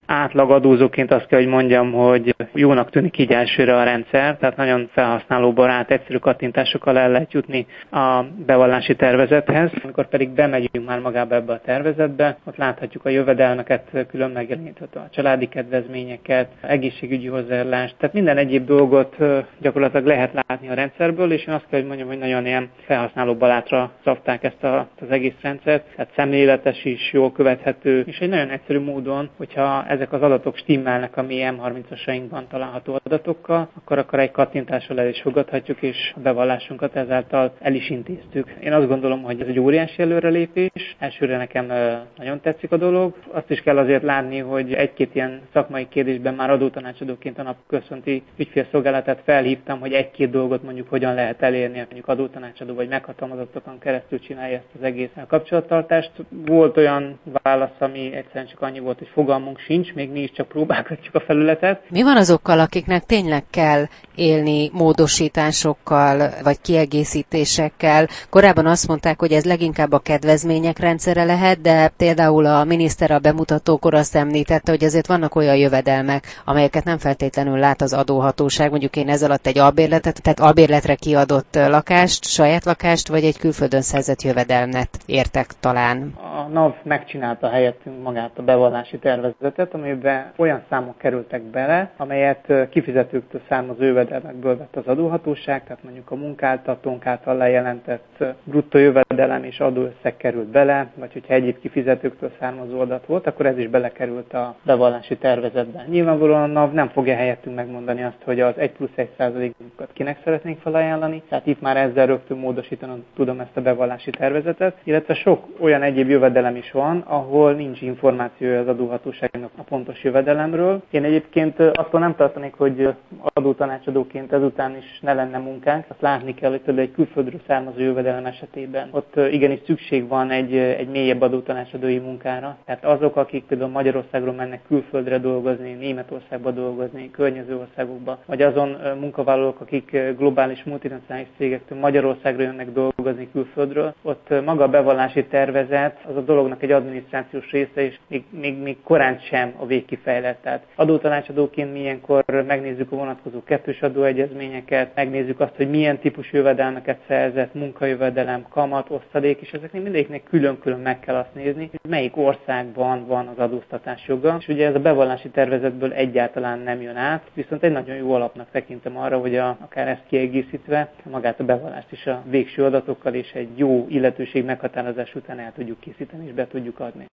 Átlagadózóként azt kell, hogy mondjam, hogy jónak tűnik így elsőre a rendszer, tehát nagyon felhasználóbarát, egyszerű kattintásokkal el lehet jutni a bevallási tervezethez. Amikor pedig bemegyünk már magába ebbe a tervezetbe, ott láthatjuk a jövedelmeket, külön megjeleníthető a családi kedvezményeket, egészségügyi hozzájárulást, tehát minden egyéb dolgot gyakorlatilag lehet látni a rendszerből, és én azt kell, hogy mondjam, hogy nagyon ilyen felhasználóbarátra szabták ezt az egész rendszert, tehát szemléletes is, jól követhető, és egy nagyon egyszerű módon, hogyha ezek az adatok stimmelnek a mi M30-asainkban található adatokkal, akkor egy kattintással el is fogadhatjuk, és a bevallásunkat ezáltal el is intéztük. Én azt gondolom, hogy ez egy óriási előrelépés. Elsőre nekem nagyon tetszik a dolog. Azt is kell azért látni, hogy egy-két ilyen szakmai kérdésben már adótanácsadóként a napközponti ügyfélszolgálatát felhívtam, hogy egy-két dolgot mondjuk hogyan lehet elérni, mondjuk adótanácsadó vagy meghatalmazottakon keresztül csinálja ezt az egész kapcsolattartást. Volt olyan válasz, ami egyszerűen csak annyi volt, hogy fogalmunk sincs, még mi is csak próbálgatjuk a felületet. Mi van azokkal, akiknek tényleg kell élni módosításokkal, vagy kiegészítésekkel? Korábban azt mondták, hogy ez leginkább a kedvezmények rendszere lehet, de például a miniszter a bemutatókor azt említette, hogy azért vannak olyan jövedelmek, amelyeket nem feltétlenül lát az adóhatóság. Mondjuk én ez alatt egy albérletet, tehát albérletre kiadott lakást, saját lakást, vagy egy külföldön szerzett jövedelmet értek talán. A NAV megcsinálta helyettünk magát a bevallási tervezetet, amiben olyan számok kerültek bele, amelyet kifizetőktől származó jövedelmekből vett az adóhatóság, tehát mondjuk a munkáltatónk által lejelentett bruttó jövedelem és adóösszeg került bele, vagy hogyha egyéb kifizetőktől származó adat volt, akkor ez is belekerült a bevallási tervezetben. Nyilvánvalóan a NAV nem fogja helyettünk megmondani azt, hogy az 1+1%-ot kinek szeretnénk felajánlani, tehát itt már ezzel rögtön módosítanom tudom ezt a bevallási tervezetet, illetve sok olyan egyéb jövedelem is van, ahol nincs információja az adóhatóságnak a pontos jövedelemről. Én egyébként attól nem tartanék, hogy adótanácsadóként ezután is ne lenne munkánk. Azt látni kell, hogy például egy külföldről származó jövedelem esetében ott igenis szükség van egy mélyebb adótanácsadói munkára. Tehát azok, akik például Magyarországról mennek külföldre dolgozni, Németországba dolgozni, környező országokba, vagy azon munkavállalók, akik globális multinacionális cégektől Magyarországra jönnek dolgozni külföldről, ott maga a bevallási tervezet az a dolognak egy adminisztrációs része, és még korán sem a végkifejlett. Tehát adótanácsadóként mi ilyenkor megnézzük a vonatkozó kettős adóegyezményeket, megnézzük azt, hogy milyen típusú jövedelmeket szerzett, munkajövedelem, kamat, osztalék, és ezeknek mindegyiknek külön-külön meg kell azt nézni, hogy melyik országban van az adóztatás joga. És ugye ez a bevallási tervezetből egyáltalán nem jön át, viszont egy nagyon jó alapnak tekintem arra, hogy akár ezt kiegészítve magát a bevallást is a végső adatokkal és egy jó illetőség meghatározás után el tudjuk készíteni és be tudjuk adni.